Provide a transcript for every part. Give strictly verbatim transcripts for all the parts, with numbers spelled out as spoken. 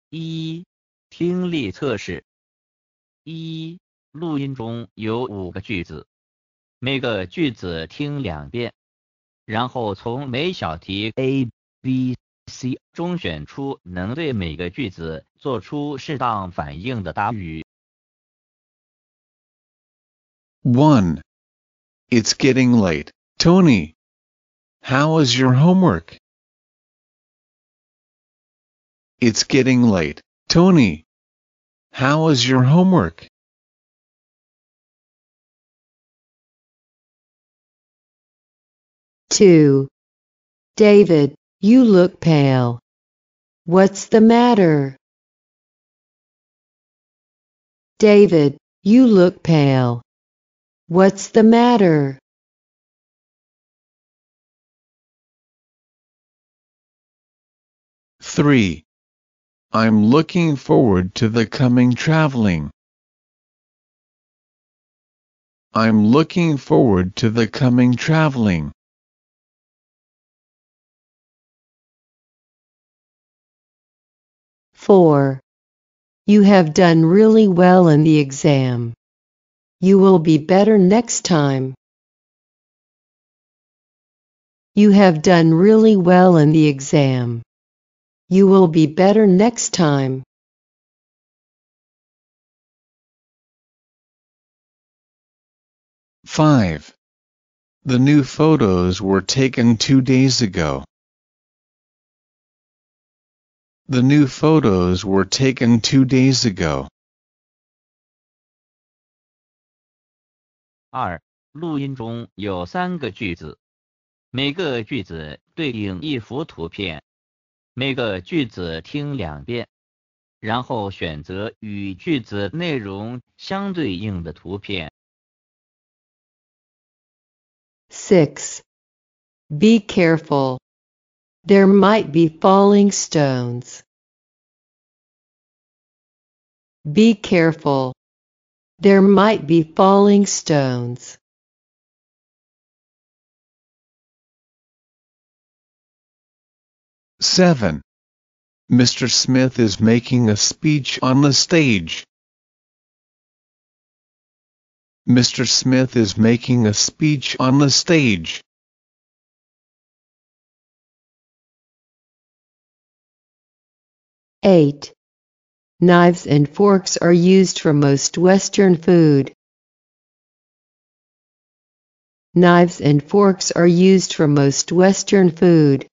一、听力测试。一、录音中有五个句子，每个句子听两遍，然后从每小题 A、B、C 中选出能对每个句子做出适当反应的答语。 one. It's getting late, Tony. How was your homework? It's getting late, Tony. How was your homework? two. David, you look pale. What's the matter? David, you look pale. What's the matter? three. I'm looking forward to the coming traveling. I'm looking forward to the coming traveling. four. You have done really well in the exam. You will be better next time. You have done really well in the exam. You will be better next time. five. The new photos were taken two days ago. The new photos were taken two days ago. 二、录音中有三个句子，每个句子对应一幅图片，每个句子听两遍，然后选择与句子内容相对应的图片。 six. Be careful. There might be falling stones. Be careful. There might be falling stones. seven. Mister Smith is making a speech on the stage. Mister Smith is making a speech on the stage. eight. Knives and forks are used for most Western food. Knives and forks are used for most Western food.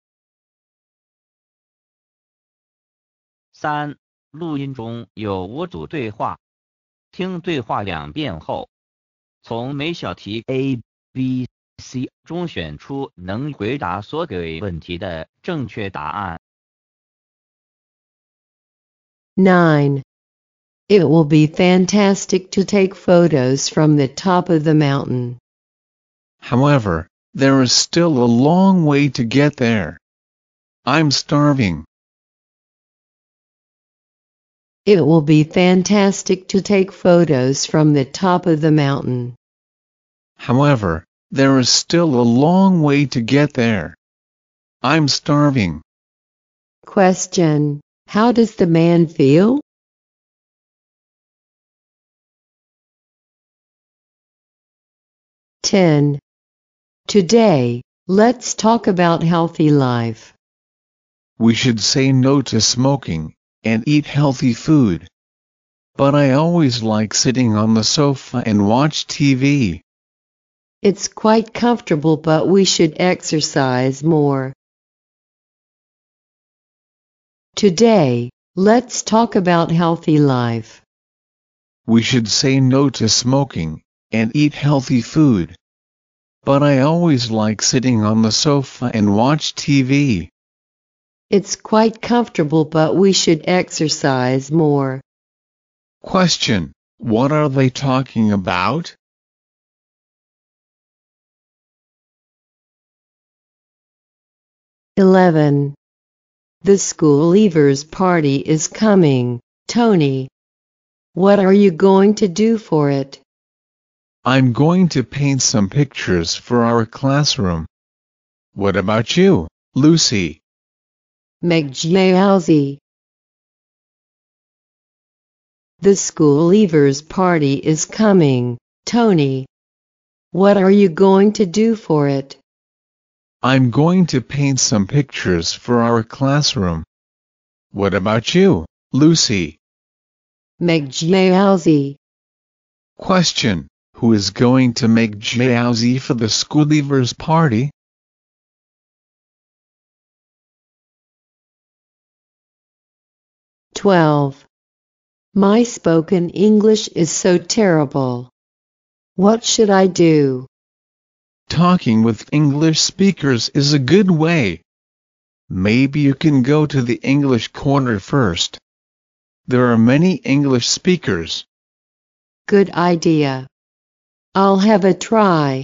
三、录音中有五组对话，听对话两遍后，从每小题 A、B、C 中选出能回答所给问题的正确答案。 nine. It will be fantastic to take photos from the top of the mountain. However, there is still a long way to get there. I'm starving. It will be fantastic to take photos from the top of the mountain. However, there is still a long way to get there. I'm starving. Question: How does the man feel? ten. Today, let's talk about healthy life. We should say no to smoking and eat healthy food. But I always like sitting on the sofa and watch T V. It's quite comfortable, but we should exercise more. Today, let's talk about healthy life. We should say no to smoking and eat healthy food. But I always like sitting on the sofa and watch T V. It's quite comfortable, but we should exercise more. Question: What are they talking about? eleven. The school leavers party is coming, Tony. What are you going to do for it? I'm going to paint some pictures for our classroom. What about you, Lucy? Make jazzy. The school leavers party is coming, Tony. What are you going to do for it? I'm going to paint some pictures for our classroom. What about you, Lucy? Make jowsy. Question: Who is going to make jowsy for the school leavers party? twelve. My spoken English is so terrible. What should I do? Talking with English speakers is a good way. Maybe you can go to the English corner first. There are many English speakers. Good idea. I'll have a try.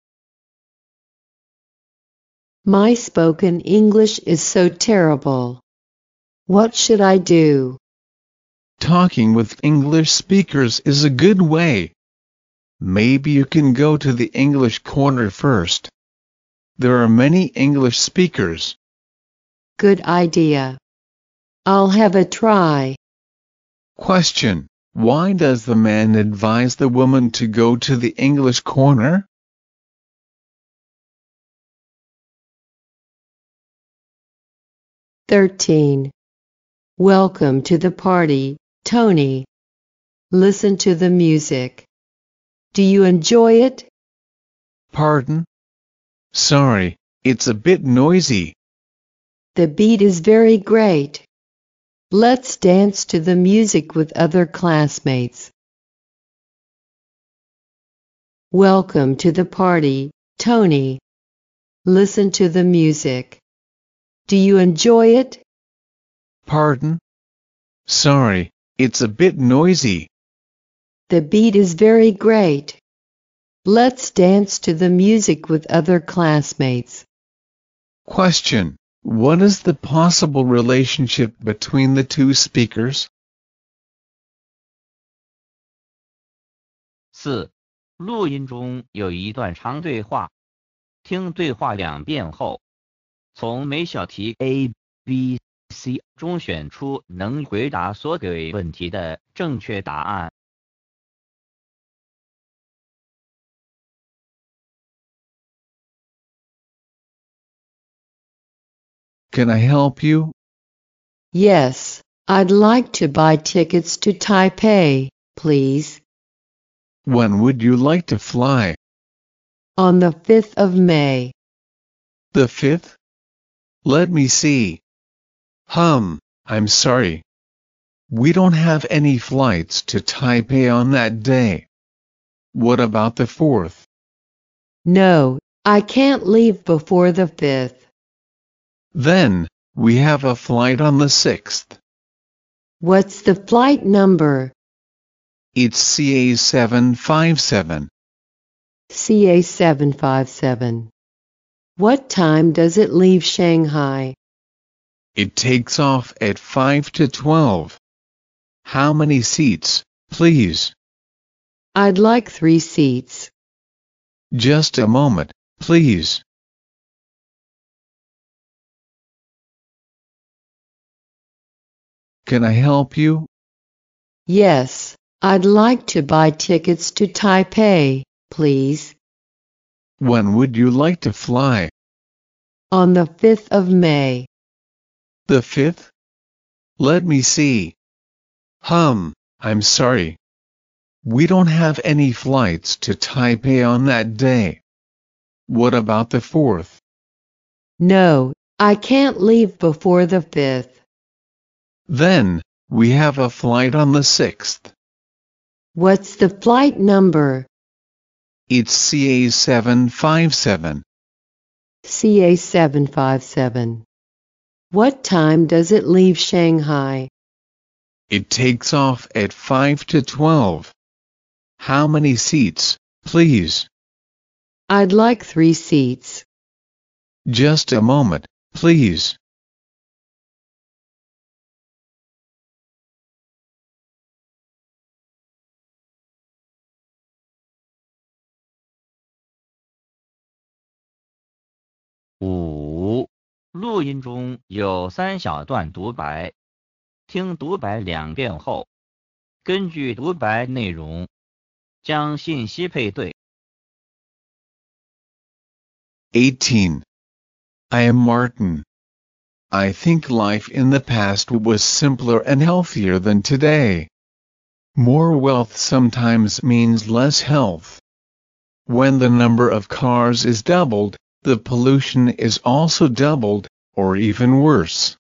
My spoken English is so terrible. What should I do? Talking with English speakers is a good way. Maybe you can go to the English corner first. There are many English speakers. Good idea. I'll have a try. Question: Why does the man advise the woman to go to the English corner? thirteen. Welcome to the party, Tony. Listen to the music. Do you enjoy it? Pardon? Sorry, it's a bit noisy. The beat is very great. Let's dance to the music with other classmates. Welcome to the party, Tony. Listen to the music. Do you enjoy it? Pardon? Sorry, it's a bit noisy. The beat is very great. Let's dance to the music with other classmates. Question: What is the possible relationship between the two speakers? 四、录音中有一段长对话，听对话两遍后，从每小题 A、B、C 中选出能回答所给问题的正确答案。 Can I help you? Yes, I'd like to buy tickets to Taipei, please. When would you like to fly? On the fifth of May. The fifth? Let me see. Hum, I'm sorry. We don't have any flights to Taipei on that day. What about the fourth? No, I can't leave before the fifth. Then, we have a flight on the sixth. What's the flight number? It's C A seven five seven. C A seven five seven. What time does it leave Shanghai? It takes off at five to twelve. How many seats, please? I'd like three seats. Just a moment, please. Can I help you? Yes, I'd like to buy tickets to Taipei, please. When would you like to fly? On the fifth of May. The fifth? Let me see. Hum, I'm sorry. We don't have any flights to Taipei on that day. What about the fourth? No, I can't leave before the fifth. Then, we have a flight on the sixth. What's the flight number? It's C A seven five seven. C A seven five seven. What time does it leave Shanghai? It takes off at five to twelve. How many seats, please? I'd like three seats. Just a moment, please. 五、录音中有三小段独白，听独白两遍后， 根据独白内容，将信息配对。 eighteen. I am Martin. I think life in the past was simpler and healthier than today. More wealth sometimes means less health. When the number of cars is doubled, the pollution is also doubled, or even worse.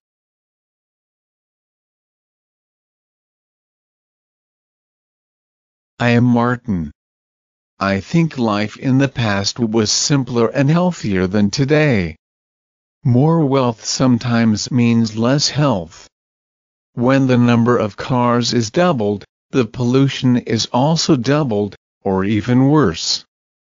I am Martin. I think life in the past was simpler and healthier than today. More wealth sometimes means less health. When the number of cars is doubled, the pollution is also doubled, or even worse.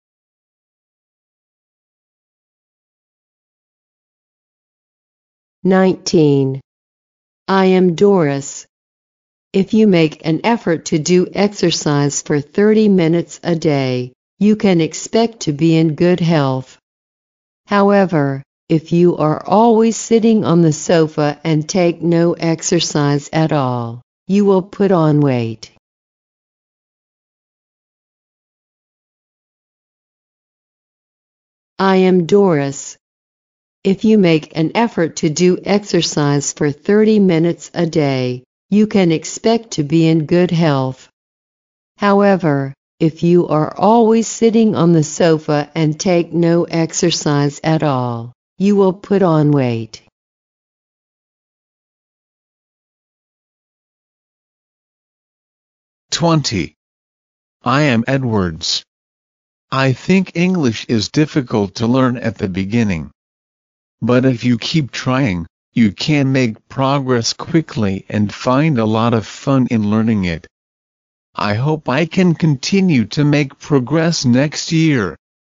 nineteen. I am Doris. If you make an effort to do exercise for thirty minutes a day, you can expect to be in good health. However, if you are always sitting on the sofa and take no exercise at all, you will put on weight. I am Doris. If you make an effort to do exercise for thirty minutes a day, you can expect to be in good health. However, if you are always sitting on the sofa and take no exercise at all, you will put on weight. twenty. I am Edwards. I think English is difficult to learn at the beginning. But if you keep trying, you can make progress quickly and find a lot of fun in learning it. I hope I can continue to make progress next year.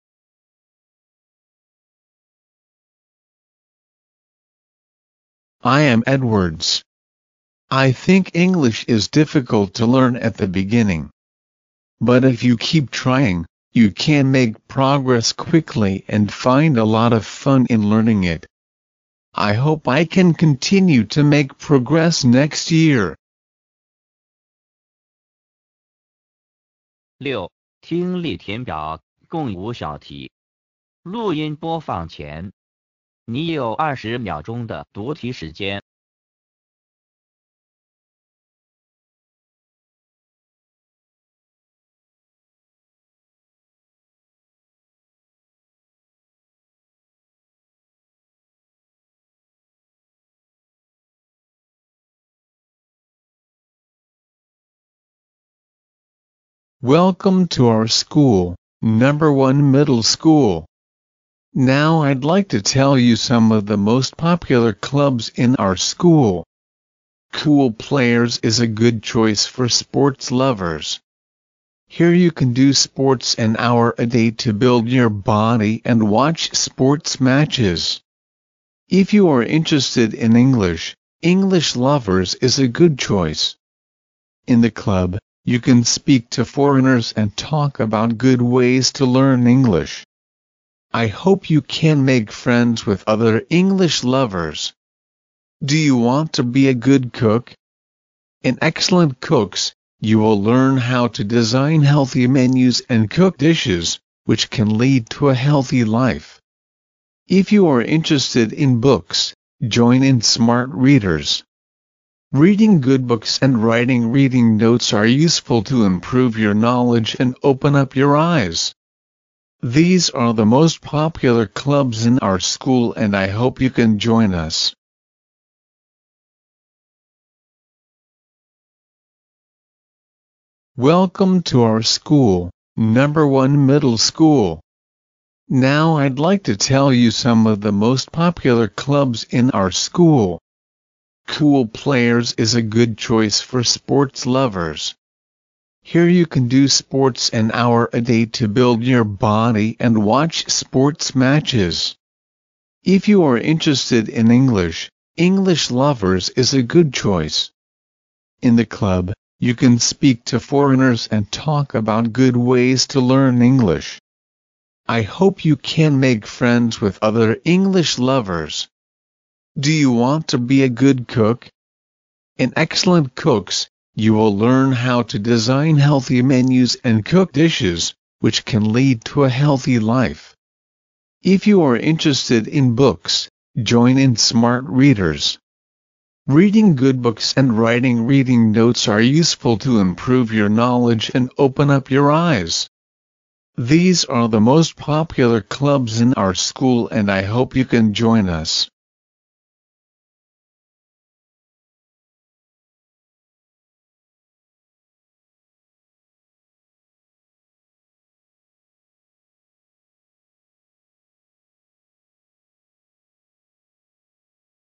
I am Edwards. I think English is difficult to learn at the beginning. But if you keep trying, you can make progress quickly and find a lot of fun in learning it. I hope I can continue to make progress next year. 六、听力填表共五小题。录音播放前，你有二十秒钟的读题时间。 Welcome to our school, number one middle school. Now I'd like to tell you some of the most popular clubs in our school. Cool Players is a good choice for sports lovers. Here you can do sports an hour a day to build your body and watch sports matches. If you are interested in English, English Lovers is a good choice. In the club, you can speak to foreigners and talk about good ways to learn English. I hope you can make friends with other English lovers. Do you want to be a good cook? In Excellent Cooks, you will learn how to design healthy menus and cook dishes, which can lead to a healthy life. If you are interested in books, join in Smart Readers. Reading good books and writing reading notes are useful to improve your knowledge and open up your eyes. These are the most popular clubs in our school and I hope you can join us. Welcome to our school, number one middle school. Now I'd like to tell you some of the most popular clubs in our school. Cool Players is a good choice for sports lovers. Here you can do sports an hour a day to build your body and watch sports matches. If you are interested in English, English Lovers is a good choice. In the club, you can speak to foreigners and talk about good ways to learn English. I hope you can make friends with other English lovers. Do you want to be a good cook? In Excellent Cooks, You will learn how to design healthy menus and cook dishes, which can lead to a healthy life. If you are interested in books, join in Smart Readers. Reading good books and writing reading notes are useful to improve your knowledge and open up your eyes. These are the most popular clubs in our school, and I hope you can join us.